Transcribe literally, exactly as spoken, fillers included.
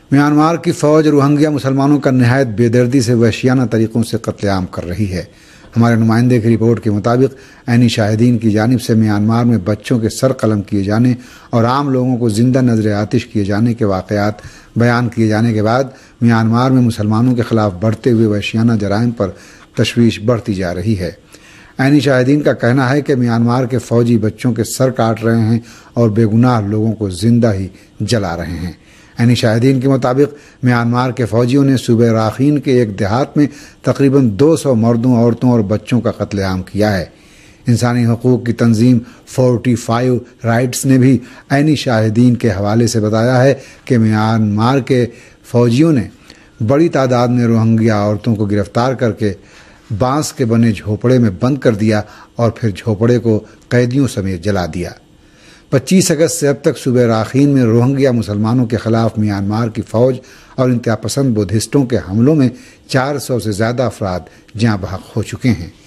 Myanmar کی فوج Rohingya مسلمانوں کا نہایت بے دردی سے وحشیانہ طریقوں سے قتل عام کر رہی ہے۔ ہمارے نمائندے کی رپورٹ کے مطابق عینی شاہدین کی جانب سے میانمار میں بچوں کے سر قلم کیے جانے اور عام لوگوں کو زندہ نظر آتش کیے جانے کے واقعات بیان کیے جانے کے بعد میانمار میں مسلمانوں کے خلاف بڑھتے ہوئے وحشیانہ جرائم پر تشویش بڑھتی جا رہی ہے۔ عینی شاہدین کا کہنا ہے کہ میانمار کے فوجی بچوں کے سر کاٹ رہے ہیں اور بے گناہ لوگوں کو زندہ ہی جلا رہے ہیں۔ عینی شاہدین کے مطابق میانمار کے فوجیوں نے صوبہ راخین کے ایک دیہات میں تقریباً دو سو مردوں، عورتوں اور بچوں کا قتل عام کیا ہے۔ انسانی حقوق کی تنظیم فورٹی فائیو رائٹس نے بھی عینی شاہدین کے حوالے سے بتایا ہے کہ میانمار کے فوجیوں نے بڑی تعداد میں روہنگیا عورتوں کو گرفتار کر کے بانس کے بنے جھوپڑے میں بند کر دیا اور پھر جھوپڑے کو قیدیوں سمیت جلا دیا۔ پچیس اگست سے اب تک صوبہ راخین میں روہنگیا مسلمانوں کے خلاف میانمار کی فوج اور انتہا پسند بدھسٹوں کے حملوں میں چار سو سے زیادہ افراد جاں بحق ہو چکے ہیں۔